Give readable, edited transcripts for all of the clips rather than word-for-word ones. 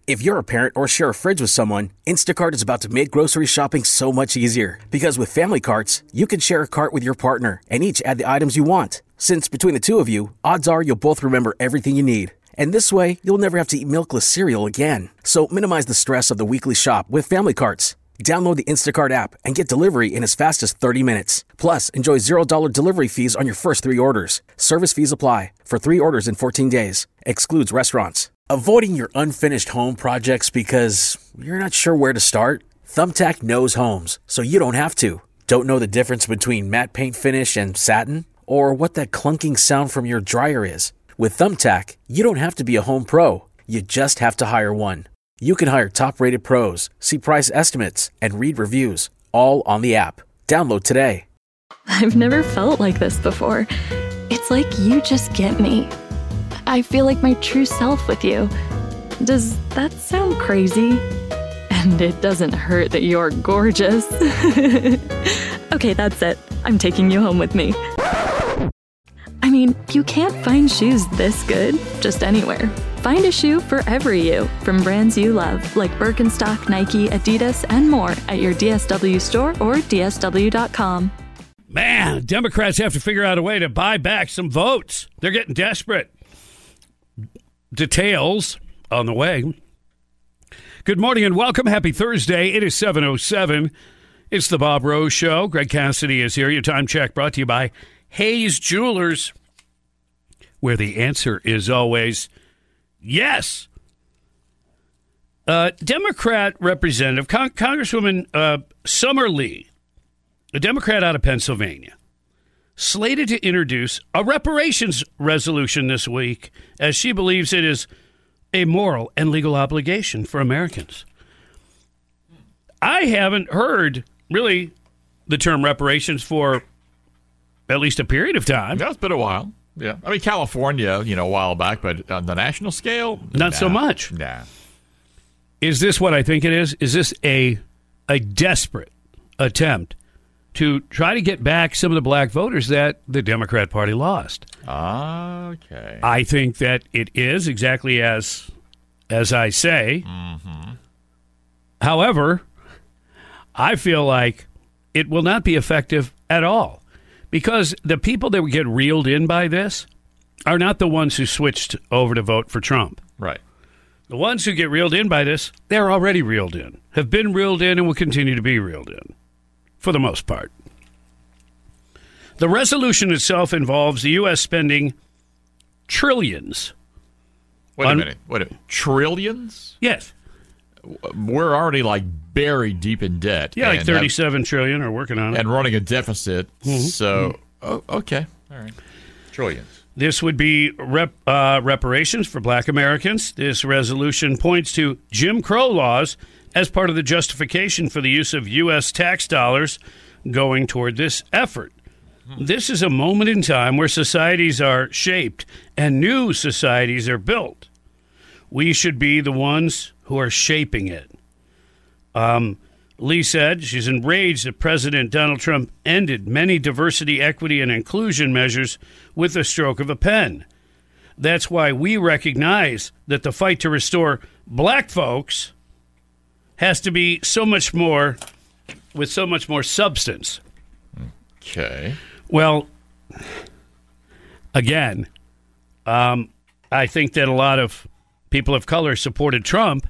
If you're a parent or share a fridge with someone, Instacart is about to make grocery shopping so much easier. Because with family carts, you can share a cart with your partner and each add the items you want. Since between the two of you, odds are you'll both remember everything you need. And this way, you'll never have to eat milkless cereal again. So minimize the stress of the weekly shop with family carts. Download the Instacart app and get delivery in as fast as 30 minutes. Plus, enjoy $0 delivery fees on your first 3 orders. Service fees apply. For 3 orders in 14 days. Excludes restaurants. Avoiding your unfinished home projects because you're not sure where to start? Thumbtack knows homes, so you don't have to. Don't know the difference between matte paint finish and satin? Or what that clunking sound from your dryer is? With Thumbtack, you don't have to be a home pro. You just have to hire one. You can hire top-rated pros, see price estimates, and read reviews, all on the app. Download today. I've never felt like this before. It's like you just get me. I feel like my true self with you. Does that sound crazy? And it doesn't hurt that you're gorgeous. Okay, that's it. I'm taking you home with me. I mean, you can't find shoes this good just anywhere. Find a shoe for every you from brands you love, like Birkenstock, Nike, Adidas, and more at your DSW store or DSW.com. Man, Democrats have to figure out a way to buy back some votes. They're getting desperate. Details on the way. Good morning and welcome. Happy Thursday. It is 7:07. It's the Bob Rose Show. Greg Cassidy is here. Your time check brought to you by Hayes Jewelers, where the answer is always yes. Democrat Representative, Congresswoman Summer Lee, a Democrat out of Pennsylvania, slated to introduce a reparations resolution this week as she believes it is a moral and legal obligation for Americans. I haven't heard, really, the term reparations for at least a period of time. Yeah, it's been a while. Yeah. I mean, California, a while back, but on the national scale? Not so much. Nah. Is this what I think it is? Is this a desperate attempt to try to get back some of the black voters that the Democrat Party lost? Okay. I think that it is exactly as I say. Mm-hmm. However, I feel like it will not be effective at all because the people that would get reeled in by this are not the ones who switched over to vote for Trump. Right. The ones who get reeled in by this, they're already reeled in, have been reeled in, and will continue to be reeled in, for the most part. The resolution itself involves the U.S. spending trillions. Wait a minute. Trillions? Yes. We're already buried deep in debt. Yeah, like 37 trillion are working on it. And running a deficit. Mm-hmm. So, okay. All right. Trillions. This would be reparations for black Americans. This resolution points to Jim Crow laws as part of the justification for the use of U.S. tax dollars going toward this effort. This is a moment in time where societies are shaped and new societies are built. We should be the ones who are shaping it. Lee said she's enraged that President Donald Trump ended many diversity, equity, and inclusion measures with the stroke of a pen. That's why we recognize that the fight to restore black folks has to be so much more, with so much more substance. Okay. Well, again, I think that a lot of people of color supported Trump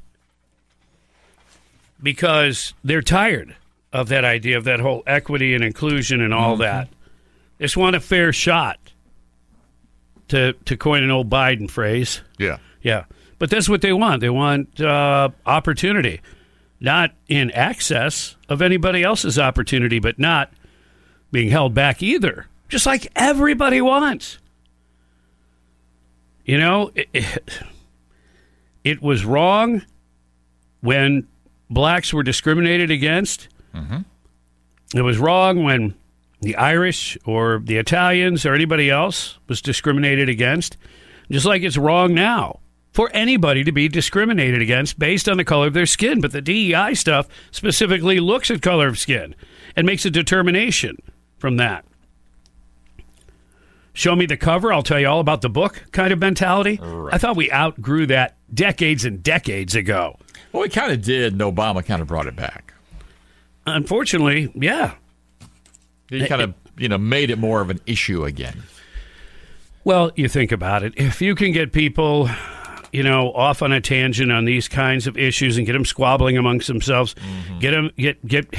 because they're tired of that idea of that whole equity and inclusion and all that. They just want a fair shot, to coin an old Biden phrase. Yeah. Yeah. But that's what they want. They want opportunity, not in excess of anybody else's opportunity, but not being held back either, just like everybody wants. It was wrong when blacks were discriminated against. Mm-hmm. It was wrong when the Irish or the Italians or anybody else was discriminated against, just like it's wrong now for anybody to be discriminated against based on the color of their skin. But the DEI stuff specifically looks at color of skin and makes a determination from that. show me the cover, I'll tell you all about the book kind of mentality. Right. I thought we outgrew that decades and decades ago. Well, we kind of did, and Obama kind of brought it back. Unfortunately, yeah. He kind of, made it more of an issue again. Well, you think about it. If you can get people, off on a tangent on these kinds of issues and get them squabbling amongst themselves, get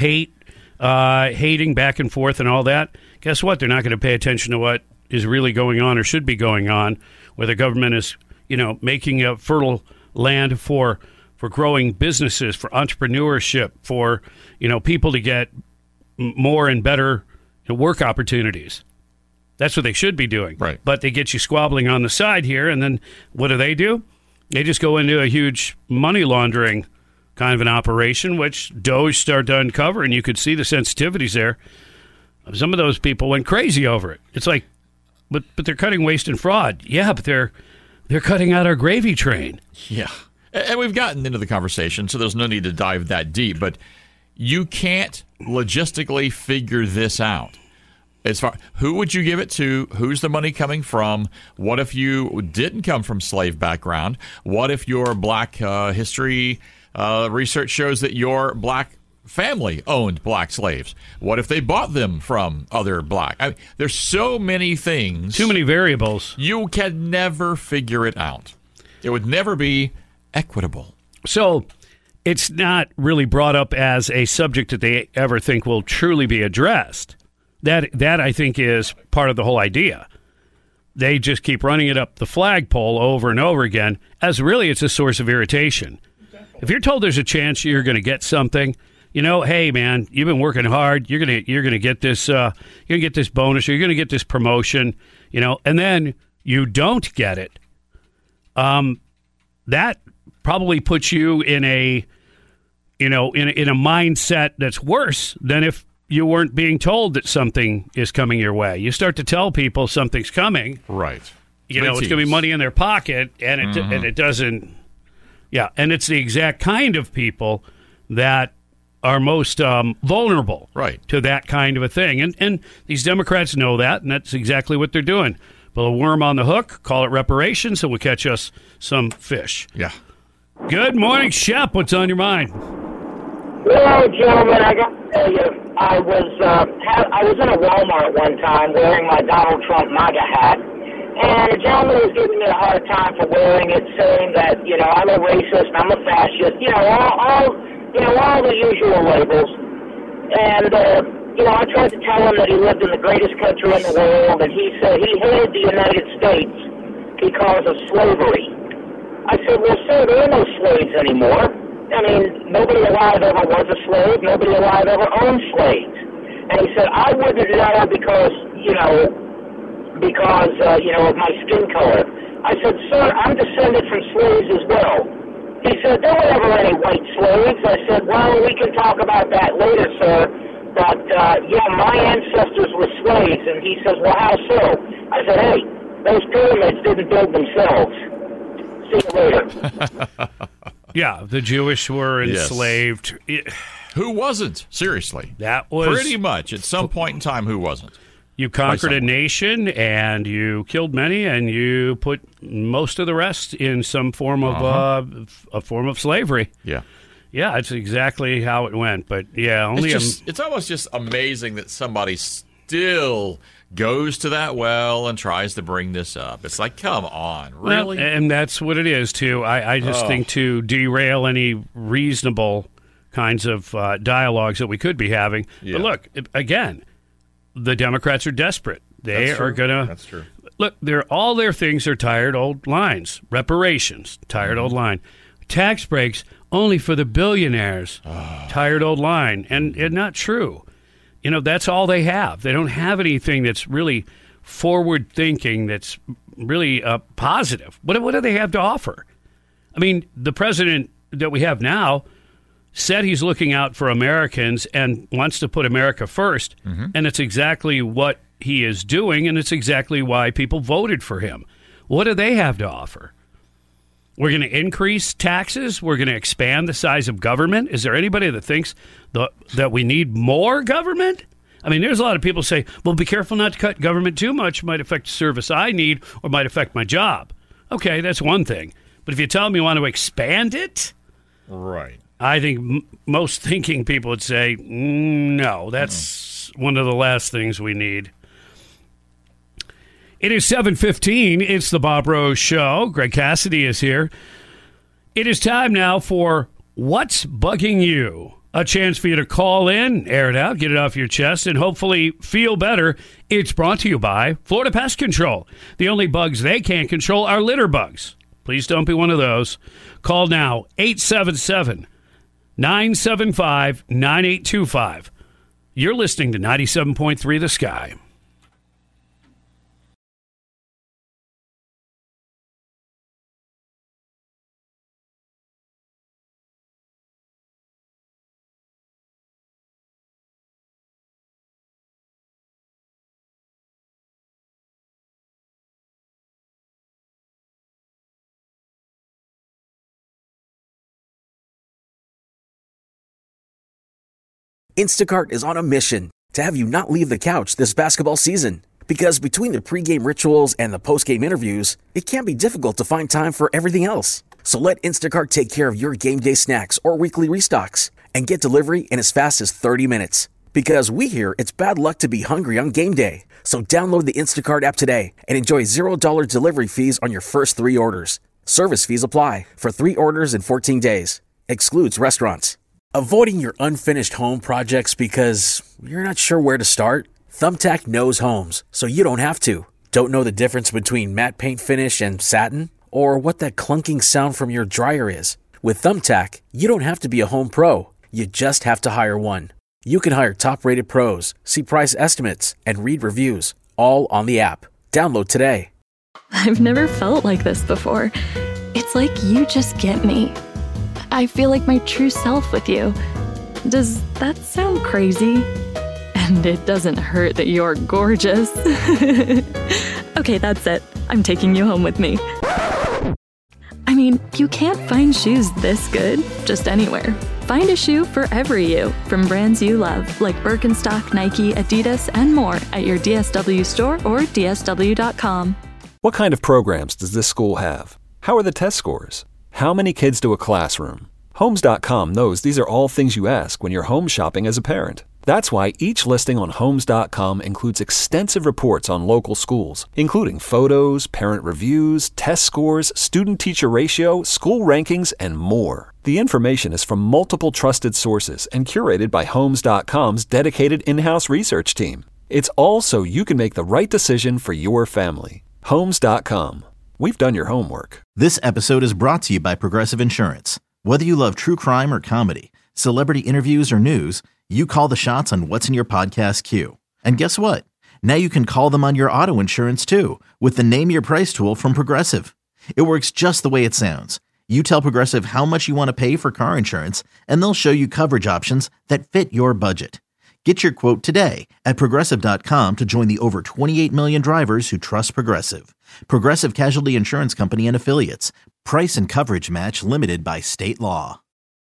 hating back and forth and all that, guess what? They're not going to pay attention to what is really going on or should be going on, where the government is, making a fertile land for growing businesses, for entrepreneurship, for, people to get more and better work opportunities. That's what they should be doing. Right. But they get you squabbling on the side here, and then what do? They just go into a huge money laundering kind of an operation, which Doge started to uncover, and you could see the sensitivities there. Some of those people went crazy over it. It's like, but they're cutting waste and fraud. Yeah, but they're cutting out our gravy train. Yeah. And we've gotten into the conversation, so there's no need to dive that deep, but you can't logistically figure this out. As far who would you give it to? Who's the money coming from? What if you didn't come from slave background? What if your black history research shows that your black family owned black slaves? What if they bought them from other black? There's so many things. Too many variables. You can never figure it out. It would never be equitable. So it's not really brought up as a subject that they ever think will truly be addressed. That I think is part of the whole idea. They just keep running it up the flagpole over and over again, as really it's a source of irritation. If you're told there's a chance you're going to get something, hey man, you've been working hard. You're gonna get this. You're gonna get this bonus. Or you're gonna get this promotion. And then you don't get it. That probably puts you in a in a mindset that's worse than if you weren't being told that something is coming your way. You start to tell people something's coming. Right. It's going to be money in their pocket, and it doesn't. Yeah, and it's the exact kind of people that are most vulnerable to that kind of a thing. And these Democrats know that, and that's exactly what they're doing. Put a worm on the hook, call it reparations, and we'll catch us some fish. Yeah. Good morning, Shep. What's on your mind? Hello, gentlemen. I got to tell you, I was in a Walmart one time wearing my Donald Trump MAGA hat, and a gentleman was giving me a hard time for wearing it, saying that I'm a racist, I'm a fascist, all the usual labels. And I tried to tell him that he lived in the greatest country in the world, and he said he hated the United States because of slavery. I said, well, sir, there are no slaves anymore. I mean, nobody alive ever was a slave. Nobody alive ever owned slaves. And he said, I wouldn't know because of my skin color. I said, sir, I'm descended from slaves as well. He said, there were never any white slaves. I said, well, we can talk about that later, sir. But, my ancestors were slaves. And he says, well, how so? I said, hey, those pyramids didn't build themselves. See you later. Yeah, the Jewish were enslaved. Yes. Who wasn't? Seriously. That was... Pretty much. At some point in time, who wasn't? You conquered a nation, and you killed many, and you put most of the rest in some form of a form of slavery. Yeah. Yeah, that's exactly how it went. But, yeah, it's almost just amazing that somebody still goes to that well and tries to bring this up. It's like, come on, really? Well, and that's what it is, too. I just think to derail any reasonable kinds of dialogues that we could be having. Yeah. But look, again, the Democrats are desperate. They are going to... That's true. Look, all their things are tired old lines. Reparations, tired old line. Tax breaks, only for the billionaires. Tired old line. And not true. That's all they have. They don't have anything that's really forward-thinking, that's really positive. What do they have to offer? I mean, the president that we have now said he's looking out for Americans and wants to put America first, and it's exactly what he is doing, and it's exactly why people voted for him. What do they have to offer? We're going to increase taxes. We're going to expand the size of government. Is there anybody that thinks that we need more government? I mean, there's a lot of people say, well, be careful not to cut government too much. Might affect the service I need or might affect my job. Okay, that's one thing. But if you tell me you want to expand it, right? I think most thinking people would say, no, that's one of the last things we need. It is 7:15. It's the Bob Rose Show. Greg Cassidy is here. It is time now for What's Bugging You? A chance for you to call in, air it out, get it off your chest, and hopefully feel better. It's brought to you by Florida Pest Control. The only bugs they can't control are litter bugs. Please don't be one of those. Call now, 877-975-9825. You're listening to 97.3 The Sky. Instacart is on a mission to have you not leave the couch this basketball season. Because between the pregame rituals and the postgame interviews, it can be difficult to find time for everything else. So let Instacart take care of your game day snacks or weekly restocks and get delivery in as fast as 30 minutes. Because we hear it's bad luck to be hungry on game day. So download the Instacart app today and enjoy $0 delivery fees on your first 3 orders. Service fees apply for 3 orders in 14 days. Excludes restaurants. Avoiding your unfinished home projects because you're not sure where to start? Thumbtack knows homes, so you don't have to. Don't know the difference between matte paint finish and satin? Or what that clunking sound from your dryer is? With Thumbtack, you don't have to be a home pro. You just have to hire one. You can hire top-rated pros, see price estimates, and read reviews, all on the app. Download today. I've never felt like this before. It's like you just get me. I feel like my true self with you. Does that sound crazy? And it doesn't hurt that you're gorgeous. Okay, that's it. I'm taking you home with me. I mean, you can't find shoes this good just anywhere. Find a shoe for every you, from brands you love, like Birkenstock, Nike, Adidas, and more at your DSW store or DSW.com. What kind of programs does this school have? How are the test scores? How many kids do a classroom? Homes.com knows these are all things you ask when you're home shopping as a parent. That's why each listing on Homes.com includes extensive reports on local schools, including photos, parent reviews, test scores, student-teacher ratio, school rankings, and more. The information is from multiple trusted sources and curated by Homes.com's dedicated in-house research team. It's all so you can make the right decision for your family. Homes.com. We've done your homework. This episode is brought to you by Progressive Insurance. Whether you love true crime or comedy, celebrity interviews or news, you call the shots on what's in your podcast queue. And guess what? Now you can call them on your auto insurance too with the Name Your Price tool from Progressive. It works just the way it sounds. You tell Progressive how much you want to pay for car insurance, and they'll show you coverage options that fit your budget. Get your quote today at Progressive.com to join the over 28 million drivers who trust Progressive. Progressive Casualty Insurance Company and Affiliates. Price and coverage match limited by state law.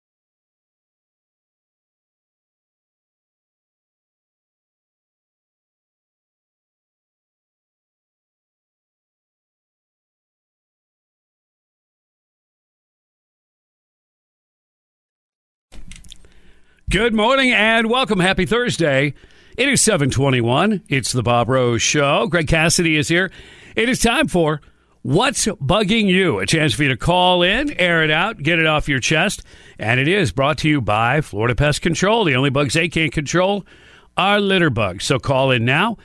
Good morning and welcome. Happy Thursday. It is 7:21. It's the Bob Rose Show. Greg Cassidy is here. It is time for What's Bugging You? A chance for you to call in, air it out, get it off your chest. And it is brought to you by Florida Pest Control. The only bugs they can't control are litter bugs. So call in now,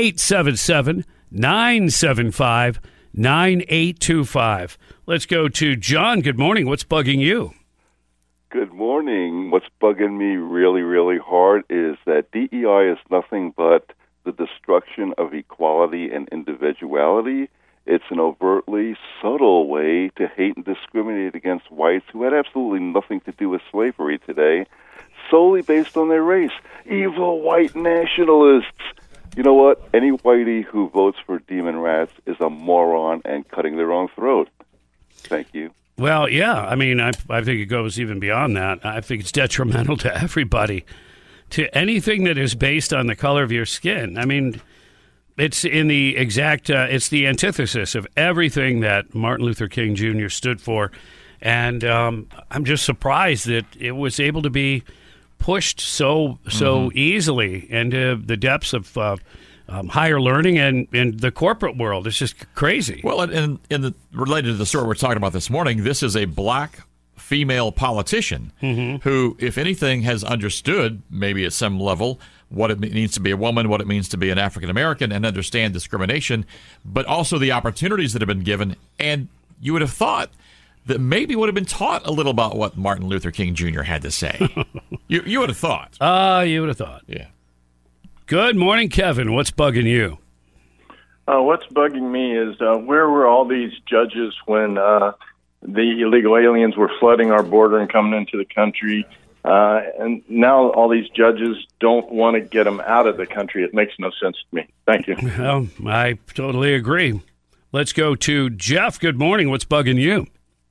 877-975-9825. Let's go to John. Good morning. What's bugging you? Good morning. What's bugging me really, really hard is that DEI is nothing but the destruction of equality and individuality. It's an overtly subtle way to hate and discriminate against whites who had absolutely nothing to do with slavery today, solely based on their race. Evil white nationalists. You know what? Any whitey who votes for demon rats is a moron and cutting their own throat. Thank you. Well, yeah. I mean, I think it goes even beyond that. I think it's detrimental to everybody. to anything that is based on the color of your skin. I mean, it's in the exact, it's the antithesis of everything that Martin Luther King Jr. stood for. And I'm just surprised that it was able to be pushed so easily into the depths of higher learning and in the corporate world. It's just crazy. Well, and related to the story we're talking about this morning, this is a black female politician who, if anything, has understood, maybe at some level, what it means to be a woman, what it means to be an African American, and understand discrimination, but also the opportunities that have been given. And you would have thought that maybe would have been taught a little about what Martin Luther King Jr. had to say. You would have thought. You would have thought. Yeah. Good morning, Kevin. What's bugging you? What's bugging me is where were all these judges when the illegal aliens were flooding our border and coming into the country? And now all these judges don't want to get them out of the country. It makes no sense to me. Thank you. Well, I totally agree. Let's go to Jeff. Good morning. What's bugging you?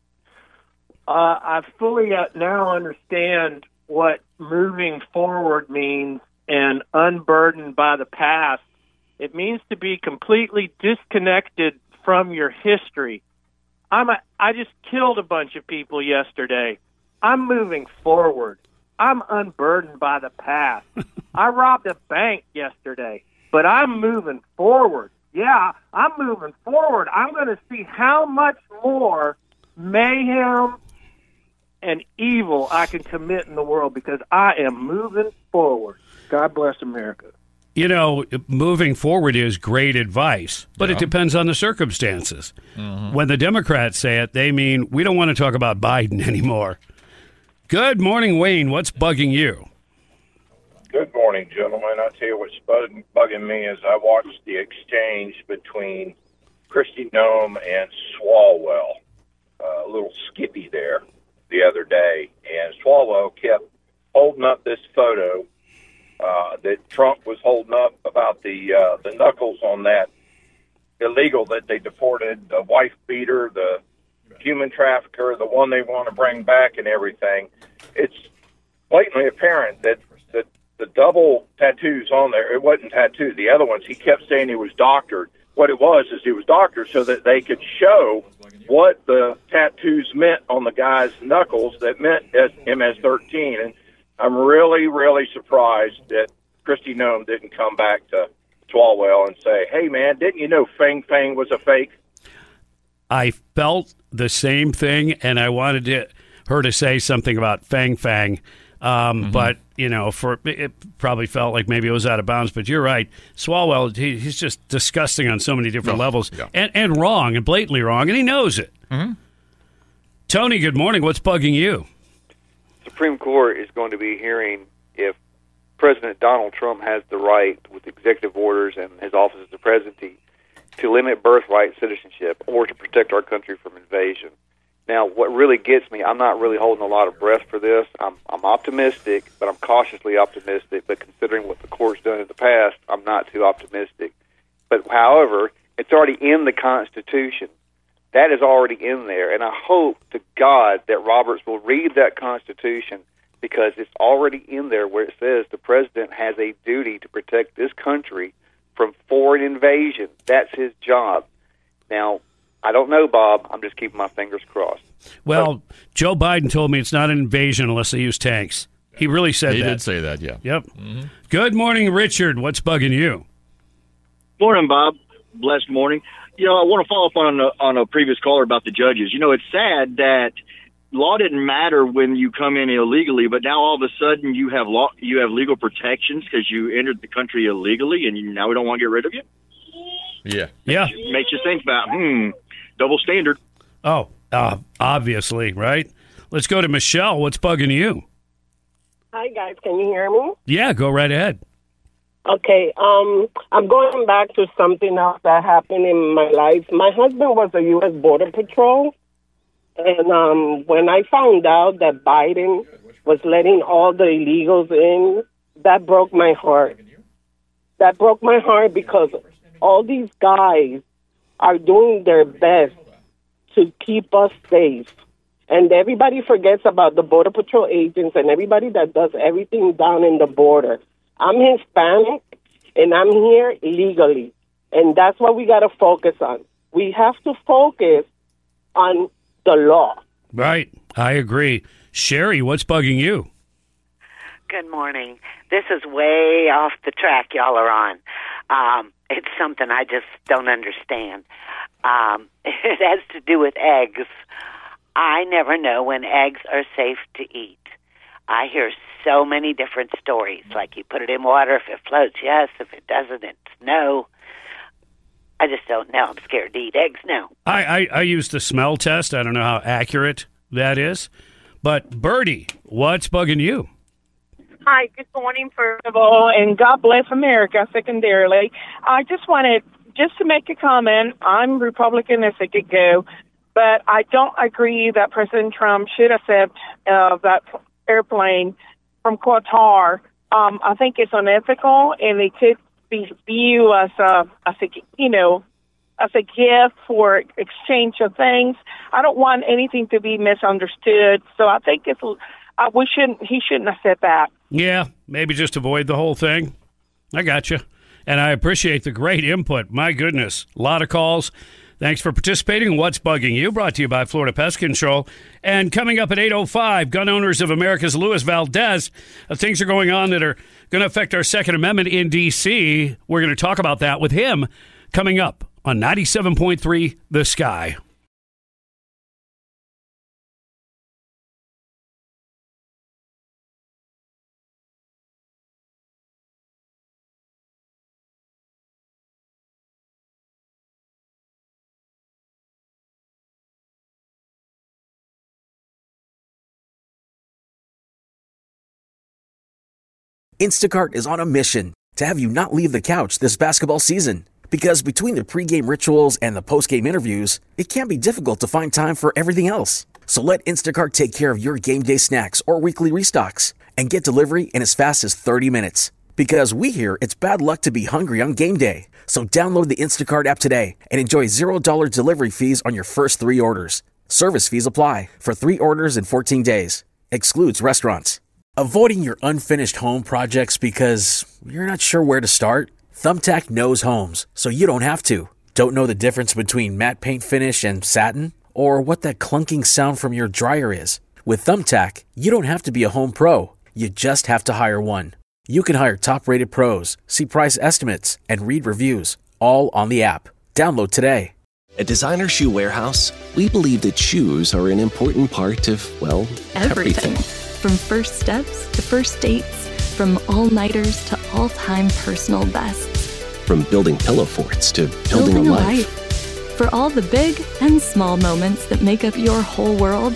I fully now understand what moving forward means and unburdened by the past. It means to be completely disconnected from your history. I just killed a bunch of people yesterday. I'm moving forward. I'm unburdened by the past. I robbed a bank yesterday, but I'm moving forward. Yeah, I'm moving forward. I'm going to see how much more mayhem and evil I can commit in the world because I am moving forward. God bless America. You know, moving forward is great advice, but it depends on the circumstances. When the Democrats say it, they mean we don't want to talk about Biden anymore. Good morning, Wayne. What's bugging you? Good morning, gentlemen. I'll tell you what's bugging me is I watched the exchange between Kristi Noem and Swalwell, a little Skippy there, the other day. And Swalwell kept holding up this photo that Trump was holding up about the knuckles on that illegal that they deported, the wife beater, the human trafficker, the one they want to bring back and everything. It's blatantly apparent that the double tattoos on there, it wasn't tattooed. The other ones, he kept saying he was doctored. What it was is he was doctored so that they could show what the tattoos meant on the guy's knuckles that meant MS-13. And I'm really, really surprised that Kristi Noem didn't come back to Swalwell and say, hey, man, didn't you know Fang Fang was a fake? I felt the same thing, and I wanted her to say something about Fang Fang. But, you know, it probably felt like maybe it was out of bounds. But you're right. Swalwell, he's just disgusting on so many different levels and wrong and blatantly wrong, and he knows it. Tony, good morning. What's bugging you? Supreme Court is going to be hearing if President Donald Trump has the right, with executive orders and his office as the presidency, to limit birthright citizenship or to protect our country from invasion. Now, what really gets me, I'm not really holding a lot of breath for this. I'm optimistic, but I'm cautiously optimistic. But considering what the court's done in the past, I'm not too optimistic. But, however, it's already in the Constitution. That is already in there. And I hope to God that Roberts will read that Constitution because it's already in there where it says the president has a duty to protect this country from foreign invasion. That's his job. Now, I don't know, Bob. I'm just keeping my fingers crossed. Well, Joe Biden told me it's not an invasion unless they use tanks. He really said that. He did say that, yeah. Yep. Good morning, Richard. What's bugging you? Morning, Bob. Blessed morning. You know, I want to follow up on a previous caller about the judges. You know, it's sad that law didn't matter when you come in illegally, but now all of a sudden you have legal protections because you entered the country illegally, and now we don't want to get rid of you. Yeah. Makes you think about double standard. Oh, obviously, right? Let's go to Michelle. What's bugging you? Hi, guys. Can you hear me? Yeah, go right ahead. Okay. I'm going back to something else that happened in my life. My husband was a U.S. Border Patrol, and when I found out that Biden was letting all the illegals in, that broke my heart. That broke my heart because all these guys are doing their best to keep us safe. And everybody forgets about the Border Patrol agents and everybody that does everything down in the border. I'm Hispanic, and I'm here legally. And that's what we got to focus on. We have to focus on the law. Right. I agree. Sherry, what's bugging you? Good morning. This is way off the track y'all are on. It's something I just don't understand. It has to do with eggs. I never know when eggs are safe to eat. I hear so many different stories, like you put it in water, if it floats, yes, if it doesn't, it's no. I just don't know. I'm scared to eat eggs now. I used the smell test. I don't know how accurate that is. But Birdie, what's bugging you? Hi, good morning, first of all, and God bless America, secondarily. I just wanted to make a comment. I'm Republican as it could go, but I don't agree that President Trump should accept that airplane from Qatar. I think it's unethical, and it could be viewed as a gift for exchange of things. I don't want anything to be misunderstood, so I think he shouldn't accept that. Yeah, maybe just avoid the whole thing. I got you. And I appreciate the great input. My goodness, a lot of calls. Thanks for participating in What's Bugging You, brought to you by Florida Pest Control. And coming up at 8:05, Gun Owners of America's Luis Valdez. Things are going on that are going to affect our Second Amendment in D.C. We're going to talk about that with him coming up on 97.3 The Sky. Instacart is on a mission to have you not leave the couch this basketball season. Because between the pregame rituals and the postgame interviews, it can be difficult to find time for everything else. So let Instacart take care of your game day snacks or weekly restocks and get delivery in as fast as 30 minutes. Because we hear it's bad luck to be hungry on game day. So download the Instacart app today and enjoy $0 delivery fees on your first 3 orders. Service fees apply for 3 orders in 14 days. Excludes restaurants. Avoiding your unfinished home projects because you're not sure where to start? Thumbtack knows homes, so you don't have to. Don't know the difference between matte paint finish and satin? Or what that clunking sound from your dryer is? With Thumbtack, you don't have to be a home pro. You just have to hire one. You can hire top-rated pros, see price estimates, and read reviews, all on the app. Download today. At Designer Shoe Warehouse, we believe that shoes are an important part of, well, everything. From first steps to first dates, from all-nighters to all-time personal bests. From building pillow forts to building a life. For all the big and small moments that make up your whole world,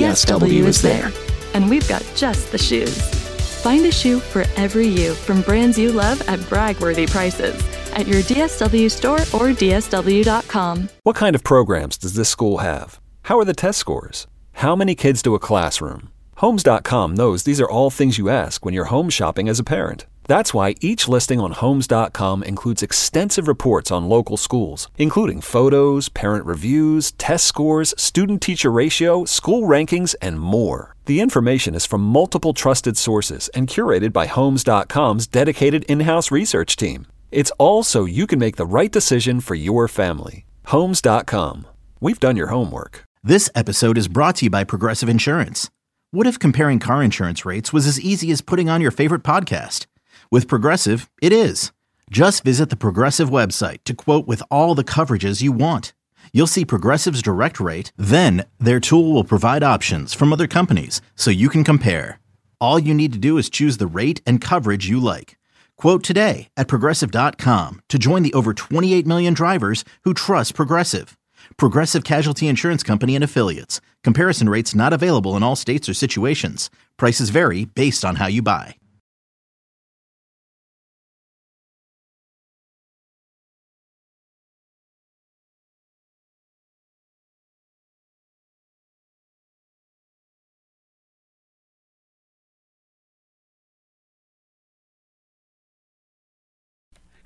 DSW is there. And we've got just the shoes. Find a shoe for every you from brands you love at brag-worthy prices at your DSW store or DSW.com. What kind of programs does this school have? How are the test scores? How many kids do a classroom? Homes.com knows these are all things you ask when you're home shopping as a parent. That's why each listing on Homes.com includes extensive reports on local schools, including photos, parent reviews, test scores, student-teacher ratio, school rankings, and more. The information is from multiple trusted sources and curated by Homes.com's dedicated in-house research team. It's all so you can make the right decision for your family. Homes.com. We've done your homework. This episode is brought to you by Progressive Insurance. What if comparing car insurance rates was as easy as putting on your favorite podcast? With Progressive, it is. Just visit the Progressive website to quote with all the coverages you want. You'll see Progressive's direct rate, then their tool will provide options from other companies so you can compare. All you need to do is choose the rate and coverage you like. Quote today at Progressive.com to join the over 28 million drivers who trust Progressive. Progressive Casualty Insurance Company and Affiliates. Comparison rates not available in all states or situations. Prices vary based on how you buy.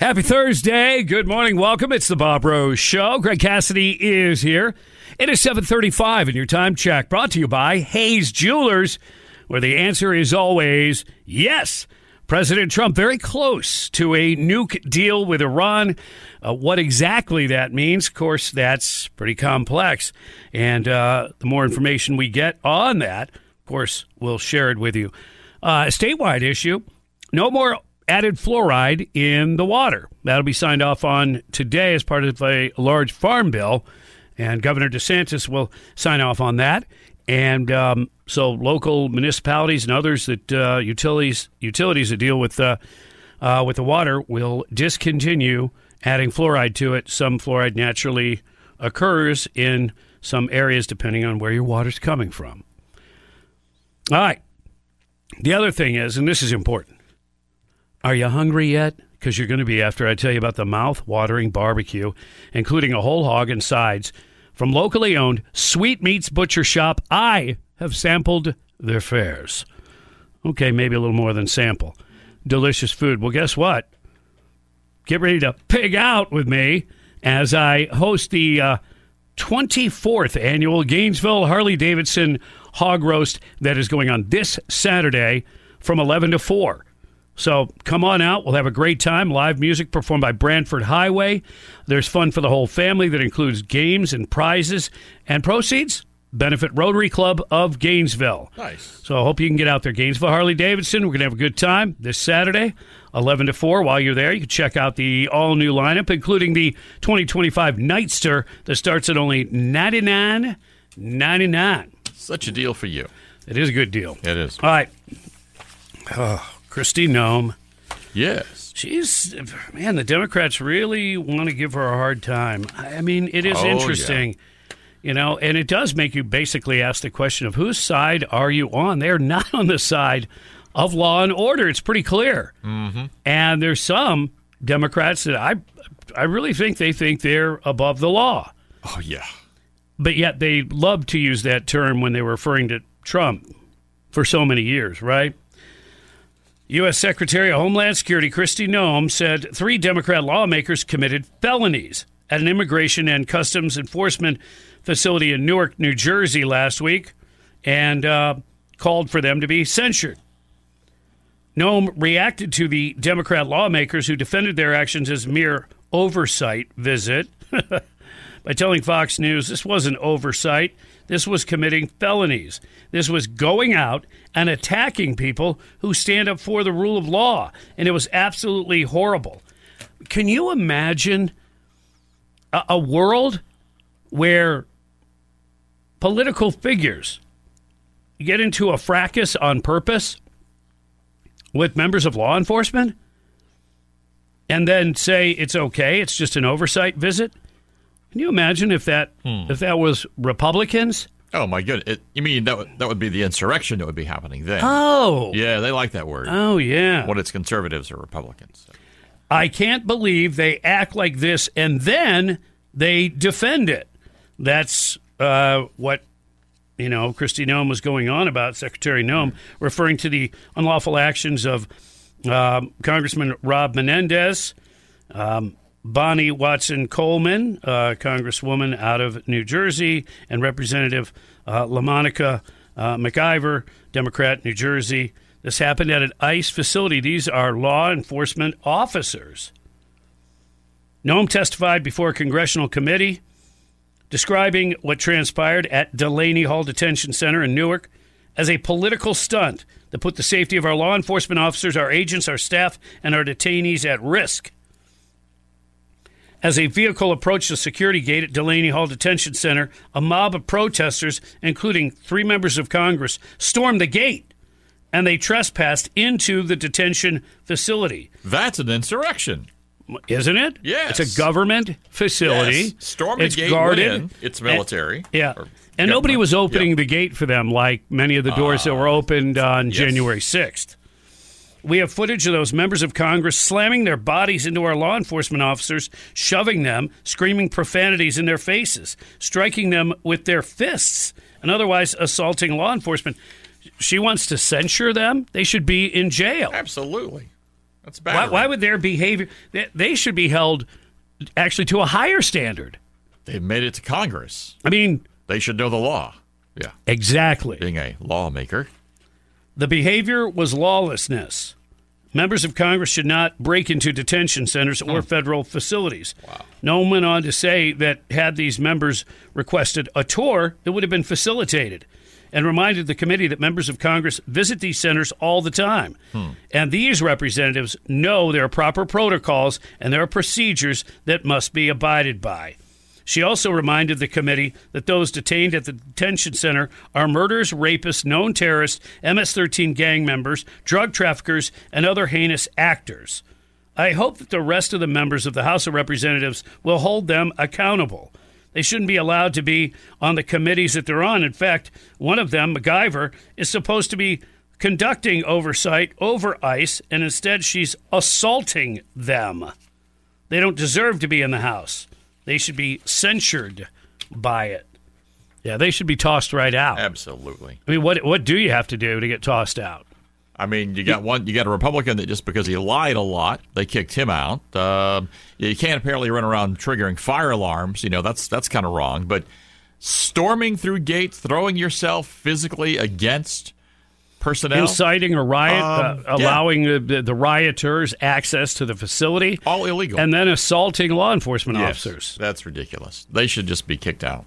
Happy Thursday. Good morning. Welcome. It's the Bob Rose Show. Greg Cassidy is here. It is 7:35 in your time check, brought to you by Hayes Jewelers, where the answer is always yes. President Trump very close to a nuke deal with Iran. What exactly that means, of course, that's pretty complex. And the more information we get on that, of course, we'll share it with you. A statewide issue, no more added fluoride in the water. That'll be signed off on today as part of a large farm bill, and Governor DeSantis will sign off on that. And so local municipalities and others that utilities that deal with the water will discontinue adding fluoride to it. Some fluoride naturally occurs in some areas depending on where your water's coming from. All right. The other thing is, and this is important, are you hungry yet? Because you're going to be after I tell you about the mouth-watering barbecue, including a whole hog and sides from locally owned Sweet Meats Butcher Shop. I have sampled their fares. Okay, maybe a little more than sample. Delicious food. Well, guess what? Get ready to pig out with me as I host the 24th annual Gainesville Harley-Davidson Hog Roast that is going on this Saturday from 11 to 4. So come on out. We'll have a great time. Live music performed by Branford Highway. There's fun for the whole family that includes games and prizes. And proceeds benefit Rotary Club of Gainesville. Nice. So I hope you can get out there. Gainesville Harley-Davidson. We're going to have a good time this Saturday, 11 to 4. While you're there, you can check out the all-new lineup, including the 2025 Nightster that starts at only $99.99. Such a deal for you. It is a good deal. It is. All right. Kristi Noem. Yes. Man, the Democrats really want to give her a hard time. I mean, it is interesting, and it does make you basically ask the question of whose side are you on? They're not on the side of law and order. It's pretty clear. Mm-hmm. And there's some Democrats that I really think they think they're above the law. Oh, yeah. But yet they love to use that term when they were referring to Trump for so many years, right? U.S. Secretary of Homeland Security Kristi Noem said 3 Democrat lawmakers committed felonies at an immigration and customs enforcement facility in Newark, New Jersey last week and called for them to be censured. Noem reacted to the Democrat lawmakers who defended their actions as mere oversight visit by telling Fox News this wasn't oversight. This was committing felonies. This was going out and attacking people who stand up for the rule of law. And it was absolutely horrible. Can you imagine a world where political figures get into a fracas on purpose with members of law enforcement and then say it's okay, it's just an oversight visit? Can you imagine if that was Republicans? Oh, my goodness. You mean that would be the insurrection that would be happening then? Oh. Yeah, they like that word. Oh, yeah. When it's conservatives or Republicans. I can't believe they act like this and then they defend it. That's what, Kristi Noem was going on about, Secretary Noem, referring to the unlawful actions of Congressman Rob Menendez, Bonnie Watson Coleman, Congresswoman out of New Jersey, and Representative LaMonica McIver, Democrat, New Jersey. This happened at an ICE facility. These are law enforcement officers. Noem testified before a congressional committee describing what transpired at Delaney Hall Detention Center in Newark as a political stunt that put the safety of our law enforcement officers, our agents, our staff, and our detainees at risk. As a vehicle approached the security gate at Delaney Hall Detention Center, a mob of protesters, including 3 members of Congress, stormed the gate, and they trespassed into the detention facility. That's an insurrection. Isn't it? Yes. It's a government facility. Yes. Storm the gate, guarded. Went in. It's military. And nobody was opening the gate for them like many of the doors that were opened on January 6th. We have footage of those members of Congress slamming their bodies into our law enforcement officers, shoving them, screaming profanities in their faces, striking them with their fists, and otherwise assaulting law enforcement. She wants to censure them. They should be in jail. Absolutely. That's bad. Why would their behavior? They should be held actually to a higher standard. They've made it to Congress. I mean, they should know the law. Yeah, exactly. Being a lawmaker, the behavior was lawlessness. Members of Congress should not break into detention centers or federal facilities. Wow. Noem went on to say that had these members requested a tour, it would have been facilitated, and reminded the committee that members of Congress visit these centers all the time. And these representatives know there are proper protocols and there are procedures that must be abided by. She also reminded the committee that those detained at the detention center are murderers, rapists, known terrorists, MS-13 gang members, drug traffickers, and other heinous actors. I hope that the rest of the members of the House of Representatives will hold them accountable. They shouldn't be allowed to be on the committees that they're on. In fact, one of them, MacGyver, is supposed to be conducting oversight over ICE, and instead she's assaulting them. They don't deserve to be in the House. They should be censured by it. Yeah, they should be tossed right out. Absolutely. I mean, what do you have to do to get tossed out? I mean, you got a Republican that just because he lied a lot, they kicked him out. You can't apparently run around triggering fire alarms. You know, that's kind of wrong. But storming through gates, throwing yourself physically against personnel, inciting a riot, allowing the rioters access to the facility, all illegal, and then assaulting law enforcement officers. That's ridiculous. They should just be kicked out.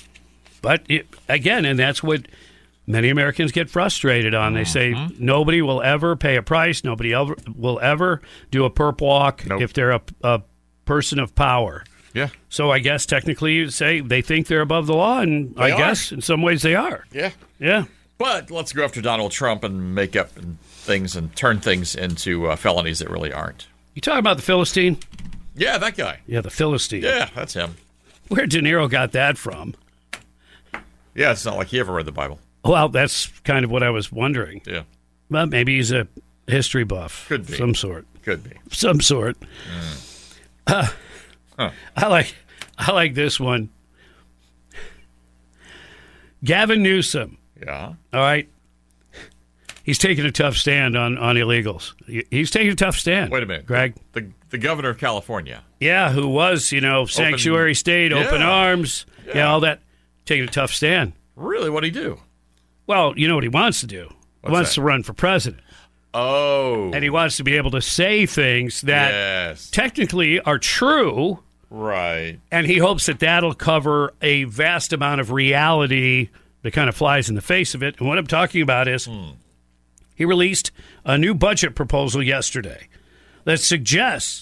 But again, and that's what many Americans get frustrated on. They say nobody will ever pay a price. Nobody will ever do a perp walk if they're a person of power. Yeah. So I guess technically you say they think they're above the law, and I guess in some ways they are. Yeah. Yeah. But let's go after Donald Trump and make up things and turn things into felonies that really aren't. You talking about the Philistine? Yeah, that guy. Yeah, the Philistine. Yeah, that's him. Where De Niro got that from? Yeah, it's not like he ever read the Bible. Well, that's kind of what I was wondering. Yeah. Well, maybe he's a history buff. Could be. Some sort. Could be. Some sort. I like this one. Gavin Newsom. Yeah. All right. He's taking a tough stand on illegals. He's taking a tough stand. Wait a minute, Greg. The governor of California. Yeah, who was, sanctuary state, open arms, all that. Taking a tough stand. Really? What'd he do? Well, you know what he wants to do? He wants to run for president. Oh. And he wants to be able to say things that technically are true. Right. And he hopes that that'll cover a vast amount of reality that kind of flies in the face of it. And what I'm talking about is he released a new budget proposal yesterday that suggests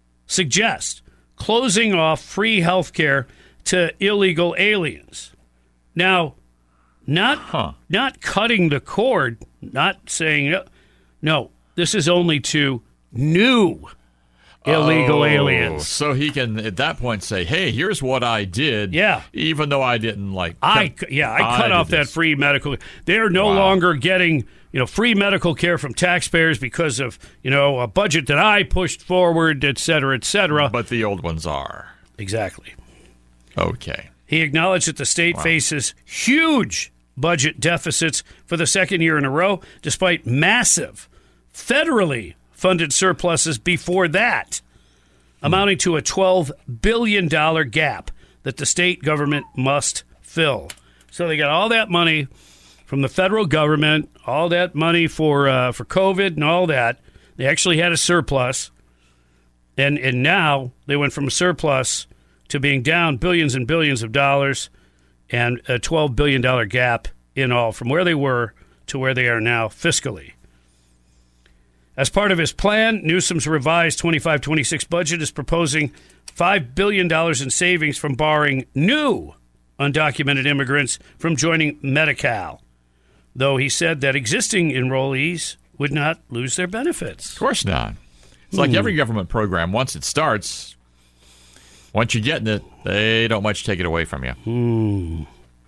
closing off free health care to illegal aliens. Now, not cutting the cord, not saying, no, this is only to new illegal aliens. So he can, at that point, say, hey, here's what I did. Yeah. Even though I didn't I cut off that free medical. They're no longer getting, free medical care from taxpayers because of, a budget that I pushed forward, et cetera, et cetera. But the old ones are. Exactly. Okay. He acknowledged that the state faces huge budget deficits for the second year in a row, despite massive federally funded surpluses before that, amounting to a $12 billion gap that the state government must fill. So they got all that money from the federal government, all that money for COVID and all that. They actually had a surplus, and now they went from a surplus to being down billions and billions of dollars and a $12 billion gap in all from where they were to where they are now fiscally. As part of his plan, Newsom's revised 25-26 budget is proposing $5 billion in savings from barring new undocumented immigrants from joining Medi-Cal, though he said that existing enrollees would not lose their benefits. Of course not. It's like every government program, once it starts, once you get in it, they don't much take it away from you.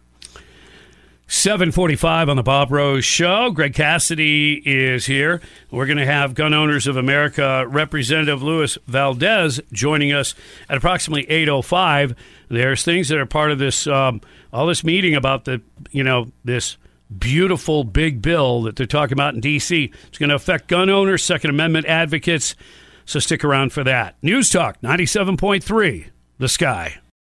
7:45 on the Bob Rose Show. Greg Cassidy is here. We're going to have Gun Owners of America Representative Luis Valdez joining us at approximately 8:05. There's things that are part of this all this meeting about this beautiful big bill that they're talking about in D.C. It's going to affect gun owners, Second Amendment advocates, so stick around for that. News Talk 97.3, The Sky.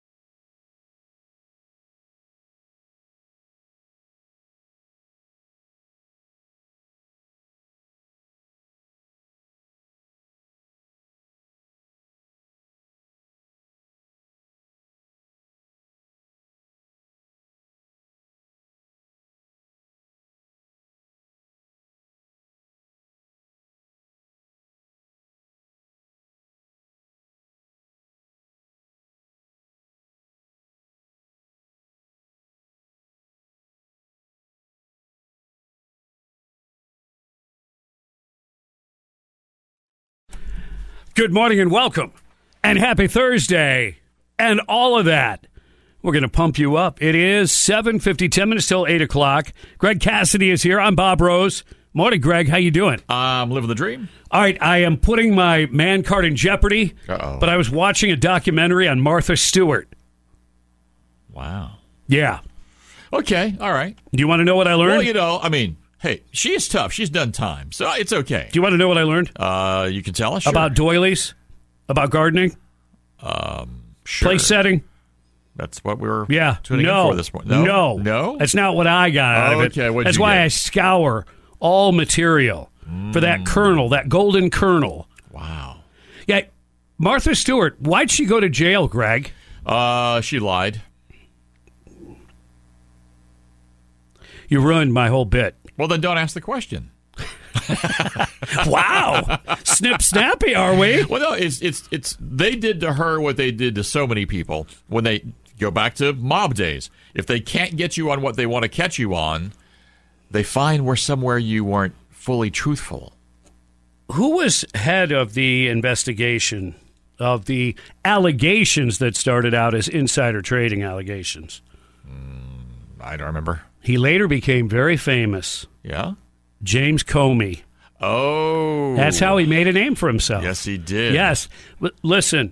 Good morning and welcome, and happy Thursday, and all of that. We're going to pump you up. It is 7:50, 10 minutes till 8 o'clock. Greg Cassidy is here. I'm Bob Rose. Morning, Greg. How you doing? I'm living the dream. All right, I am putting my man card in jeopardy, but I was watching a documentary on Martha Stewart. Wow. Yeah. Okay, all right. Do you want to know what I learned? Well, hey, she is tough. She's done time, so it's okay. Do you want to know what I learned? You can tell us. Sure. About doilies? About gardening? Sure. Place setting? That's what we were in tuning for this morning. No? That's not what I got out of it. Okay, that's why I scour all material for that kernel, that golden kernel. Wow. Yeah, Martha Stewart, why'd she go to jail, Greg? She lied. You ruined my whole bit. Well, then don't ask the question. Wow. Snip snappy, are we? Well, no, it's they did to her what they did to so many people when they go back to mob days. If they can't get you on what they want to catch you on, they find somewhere you weren't fully truthful. Who was head of the investigation of the allegations that started out as insider trading allegations? I don't remember. He later became very famous. Yeah? James Comey. Oh. That's how he made a name for himself. Yes, he did. Yes. Listen,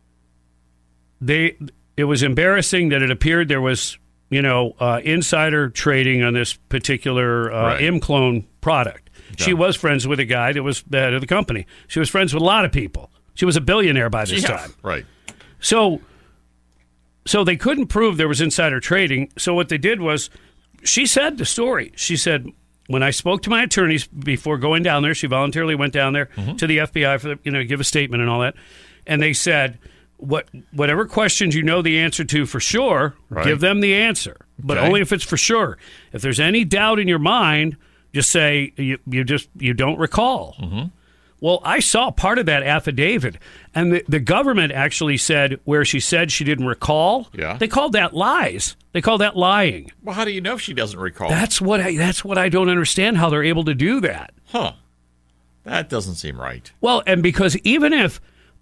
it was embarrassing that it appeared there was, insider trading on this particular M-Clone product. Okay. She was friends with a guy that was the head of the company. She was friends with a lot of people. She was a billionaire by this time. Right. So they couldn't prove there was insider trading. So what they did was, she said the story. She said, when I spoke to my attorneys before going down there, she voluntarily went down there to the FBI for give a statement and all that. And they said, whatever questions you know the answer to for sure, give them the answer. But only if it's for sure. If there's any doubt in your mind, just say you don't recall. Mm-hmm. Well, I saw part of that affidavit, and the government actually said where she said she didn't recall. Yeah. They called that lies. They call that lying. Well, how do you know if she doesn't recall? That's what I don't understand, how they're able to do that. Huh. That doesn't seem right. Well, and because even if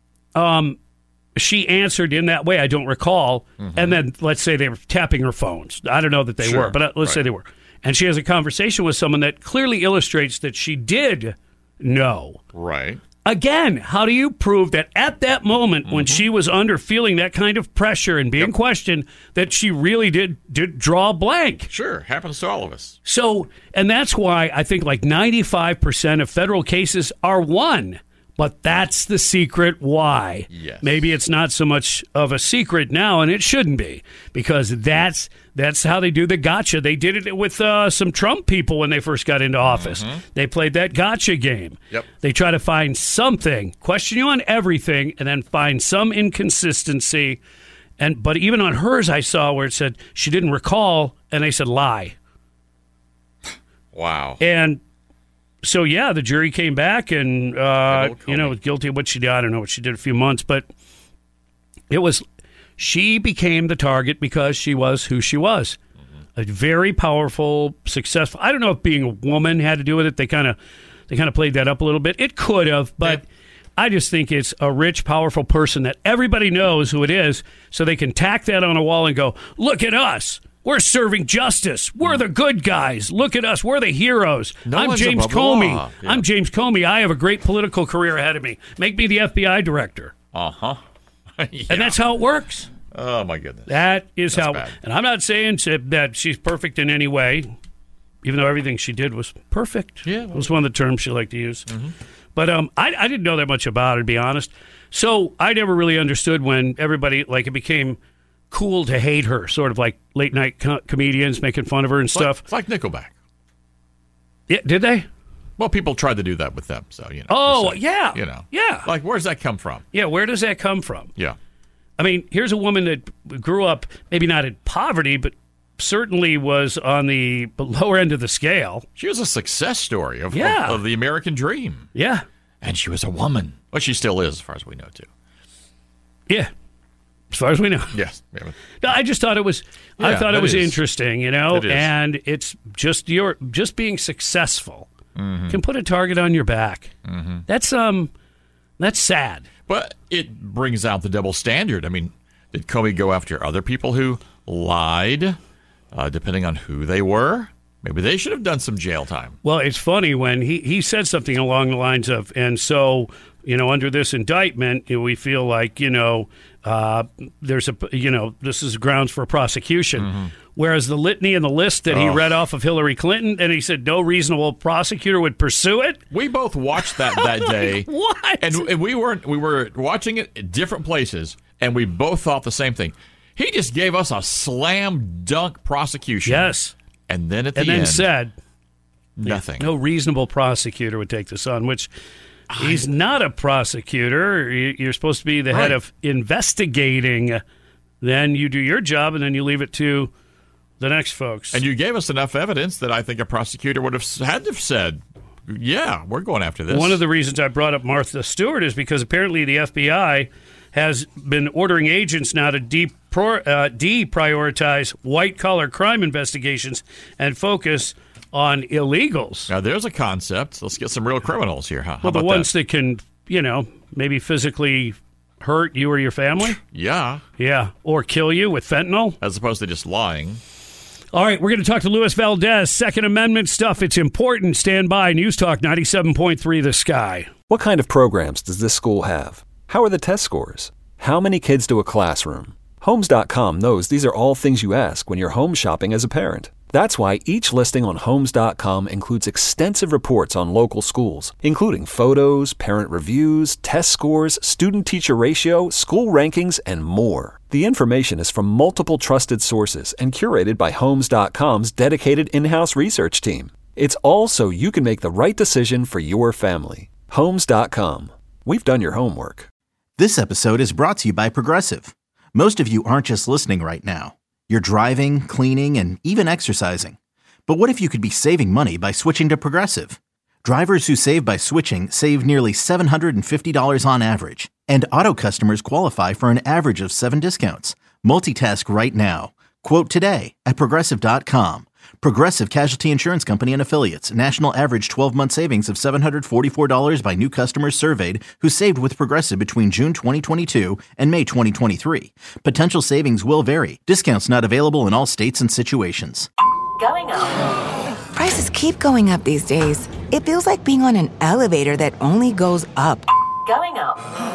she answered in that way, I don't recall, and then let's say they were tapping her phones. I don't know that they were, but let's say they were. And she has a conversation with someone that clearly illustrates that she did know. Right. Again, how do you prove that at that moment when she was feeling that kind of pressure and being questioned, that she really did draw a blank? Sure, happens to all of us. So, and that's why I think like 95% of federal cases are won. But that's the secret why. Yes. Maybe it's not so much of a secret now, and it shouldn't be, because that's how they do the gotcha. They did it with some Trump people when they first got into office. They played that gotcha game. Yep. They try to find something, question you on everything, and then find some inconsistency. But even on hers, I saw where it said she didn't recall, and they said lie. Wow. And so, yeah, the jury came back and, was guilty of what she did. I don't know what she did a few months, but she became the target because she was who she was. A very powerful, successful. I don't know if being a woman had to do with it. They kind of played that up a little bit. It could have, but I just think it's a rich, powerful person that everybody knows who it is, so they can tack that on a wall and go, look at us. We're serving justice. We're the good guys. Look at us. We're the heroes. I'm James Comey. Yeah. I'm James Comey. I have a great political career ahead of me. Make me the FBI director. Yeah. And that's how it works. Oh, my goodness. That is that's how. Bad. And I'm not saying that she's perfect in any way. even though everything she did was perfect. Yeah. It was one of the terms she liked to use. Mm-hmm. But I didn't know that much about her, to be honest. So I never really understood when everybody, like, it became cool to hate her, sort of like late-night comedians making fun of her and stuff. It's like Nickelback. Yeah, did they? Well, people tried to do that with them, so, you know. Oh, yeah. You know. Yeah. Like, where's that come from? Yeah, where does that come from? Yeah. I mean, here's a woman that grew up maybe not in poverty, but certainly was on the lower end of the scale. She was a success story of the American dream. Yeah. And she was a woman. Well, she still is, as far as we know, too. Yeah. As far as we know. Yes. No, I just thought it was interesting, you know, and it's just being successful can put a target on your back. Mm-hmm. That's sad. But it brings out the double standard. I mean, did Comey go after other people who lied, depending on who they were? Maybe they should have done some jail time. Well, it's funny when he said something along the lines of, and so, you know, under this indictment, you know, we feel like, you know, there's a, you know, this is grounds for prosecution. Mm-hmm. Whereas the litany and the list that he read off of Hillary Clinton, and he said no reasonable prosecutor would pursue it. We both watched that day. What? And we were watching it at different places, and we both thought the same thing. He just gave us a slam dunk prosecution. Yes. And then at the end, said nothing. No reasonable prosecutor would take this on, which he's not a prosecutor. You're supposed to be the head of investigating. Then you do your job, and then you leave it to the next folks. And you gave us enough evidence that I think a prosecutor would have had to have said, yeah, we're going after this. One of the reasons I brought up Martha Stewart is because apparently the FBI has been ordering agents now to deprioritize white-collar crime investigations and focus on illegals. Now, there's a concept. Let's get some real criminals here, huh? Well, the ones that can, you know, maybe physically hurt you or your family? Yeah. Yeah, or kill you with fentanyl? As opposed to just lying. All right, we're going to talk to Luis Valdez. Second Amendment stuff. It's important. Stand by. News Talk 97.3 The Sky. What kind of programs does this school have? How are the test scores? How many kids to a classroom? Homes.com knows these are all things you ask when you're home shopping as a parent. That's why each listing on Homes.com includes extensive reports on local schools, including photos, parent reviews, test scores, student-teacher ratio, school rankings, and more. The information is from multiple trusted sources and curated by Homes.com's dedicated in-house research team. It's all so you can make the right decision for your family. Homes.com. We've done your homework. This episode is brought to you by Progressive. Most of you aren't just listening right now. You're driving, cleaning, and even exercising. But what if you could be saving money by switching to Progressive? Drivers who save by switching save nearly $750 on average. And auto customers qualify for an average of 7 discounts. Multitask right now. Quote today at Progressive.com. Progressive Casualty Insurance Company and Affiliates. National average 12-month savings of $744 by new customers surveyed who saved with Progressive between June 2022 and May 2023. Potential savings will vary. Discounts not available in all states and situations. Going up. Prices keep going up these days. It feels like being on an elevator that only goes up. Going up.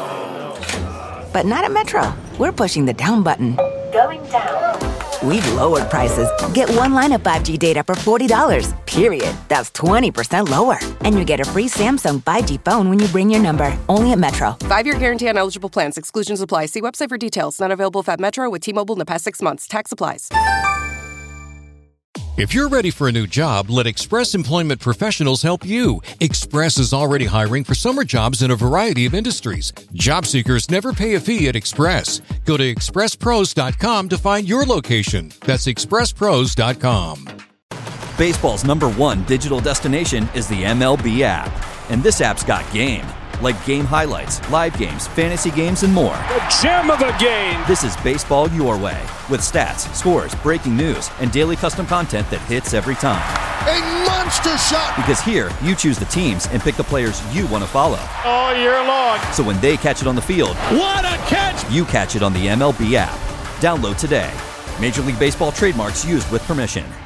But not at Metro. We're pushing the down button. Going down. We've lowered prices. Get one line of 5G data for $40, period. That's 20% lower. And you get a free Samsung 5G phone when you bring your number. Only at Metro. 5-year guarantee on eligible plans. Exclusions apply. See website for details. Not available at Metro with T-Mobile in the past 6 months. Tax applies. If you're ready for a new job, let Express Employment Professionals help you. Express is already hiring for summer jobs in a variety of industries. Job seekers never pay a fee at Express. Go to expresspros.com to find your location. That's expresspros.com. Baseball's #1 digital destination is the MLB app. And this app's got game. Like game highlights, live games, fantasy games, and more. The gem of a game! This is baseball your way, with stats, scores, breaking news, and daily custom content that hits every time. A monster shot! Because here, you choose the teams and pick the players you want to follow. All year long. So when they catch it on the field, what a catch! You catch it on the MLB app. Download today. Major League Baseball trademarks used with permission.